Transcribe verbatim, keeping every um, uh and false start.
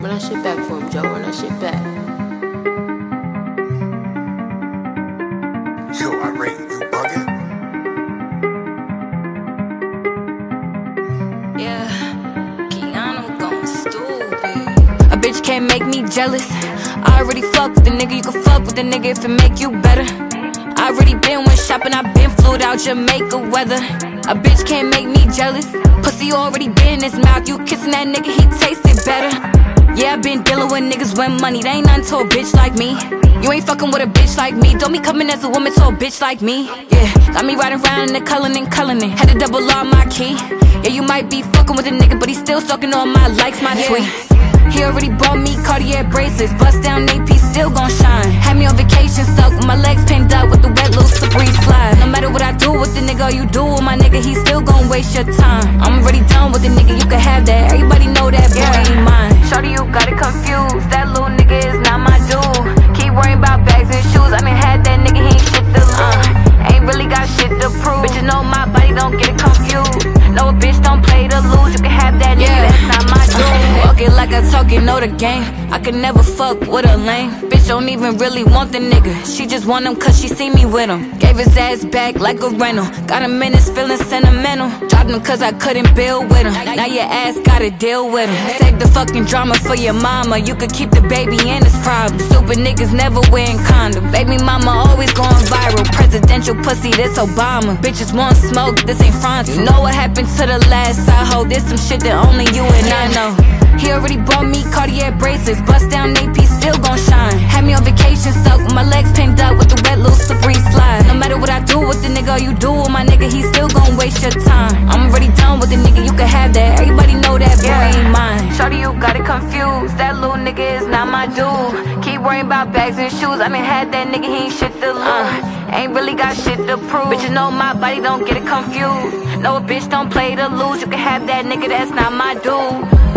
Run that shit back for him, Joe. Run that shit back. Yo, Irate, you bugging? Yeah, Keanu going stupid. A bitch can't make me jealous. I already fuck with the nigga, you can fuck with the nigga if it make you better. I already been went shopping, I been flew out Jamaica weather. A bitch can't make me jealous. Pussy already been in his mouth, you kissing that nigga, he tasted better. Yeah, I been dealing with niggas with money, they ain't nothing to a bitch like me. You ain't fucking with a bitch like me, don't be coming as a woman to a bitch like me. Yeah, got me riding around in the Cullinan, Cullinan, had to double R my key. Yeah, you might be fucking with a nigga, but he still stalking all my likes, my tweets. He already bought me Cartier bracelets, bust down A P, still gon' shine. Had me on vacation, stuck with my legs pinned up with the wet little slippery slide. No matter what I do with the nigga, or you do with my nigga, he still gon' waste your time. I'm already done with the nigga, you can have that. Everybody know that boy yeah. ain't mine. Shorty, you got it confused, that little nigga is not my dude. Keep worrying about bags and shoes, I done had that nigga, he ain't shit to lose. uh, Ain't really got shit to prove, bitches know my body, don't get it confused. No, a bitch don't play to lose, you can have that nigga, yeah. that's not my dude. Walk it like I talk, you know the game. I could never fuck with a lame bitch, don't even really want the nigga. She just want him cause she see me with him. Gave his ass back like a rental, got him in his feelings sentimental. Dropped him cause I couldn't build with him, now your ass gotta deal with him. Save the fucking drama for your mama, you could keep the baby and his problem. Stupid niggas never wearing condoms, baby mama always going viral. Presidential pussy, this Obama. Bitches want smoke, this ain't France. You know what happened to the last I hold, this some shit that only you and I know. He already bought me Cartier bracelets, bust down A P, still gon' shine. Had me on vacation, stuck with my legs pinned up with the wet little slippery slide. No matter what I do with the nigga, or you do with my nigga, he still gon' waste your time. I'm already done with the nigga, you can have that. Everybody know that boy yeah. ain't mine. Shorty, you got it confused, that little nigga is not my dude. Keep worrying about bags and shoes, I done had that nigga, he ain't shit to lose. uh, Ain't really got shit to prove, bitches know my body, don't get it confused. No, a bitch don't play to lose, you can have that nigga, that's not my dude.